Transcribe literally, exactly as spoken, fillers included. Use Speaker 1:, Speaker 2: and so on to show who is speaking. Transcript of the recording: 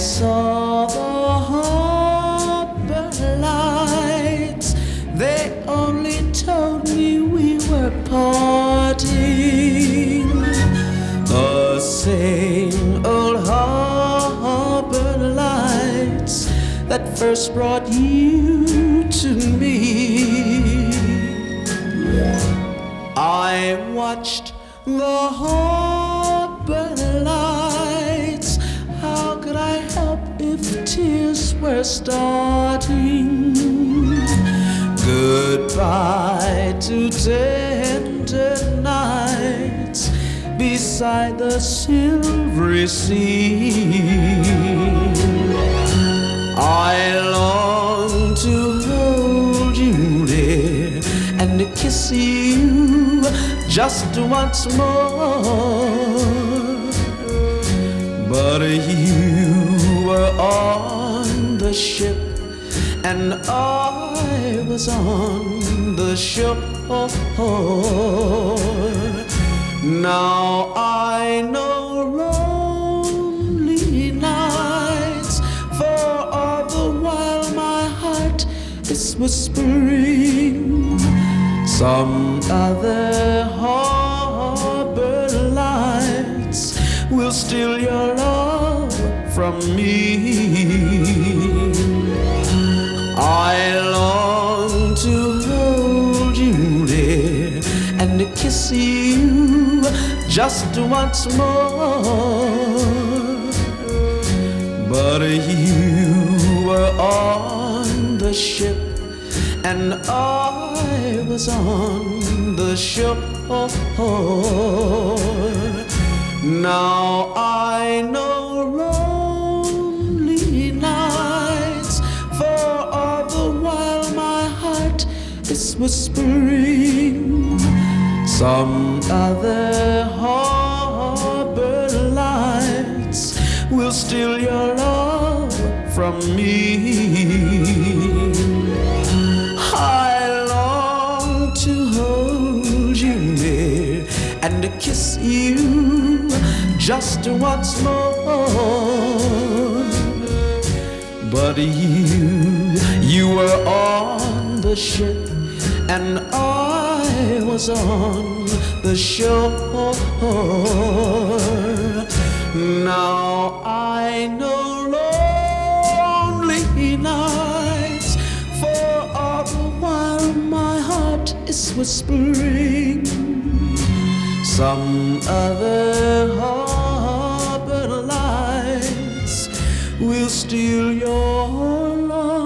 Speaker 1: saw the harbor lights. They only told me we were parting. The same old harbor lights that first brought you to me. I watched the harbor lights. How could I help if tears were starting? Goodbye to tender nights beside the silvery sea. I long to hold you dear and to kiss you just once more. But you were on the ship and I was on the shore. Now I know lonely nights, for all the while my heart is whispering some other harbor lights will steal your love from me. I long to hold you dear and to kiss you just once more. But you were on the ship and I was on the shore. Now I know lonely nights, for all the while my heart is whispering some other harbor lights will steal your love from me. I long to hold you near and to kiss you just once more. But you, you were on the ship and I was on the shore. Now I know lonely nights, for all the while my heart is whispering some other harbor lights will steal your love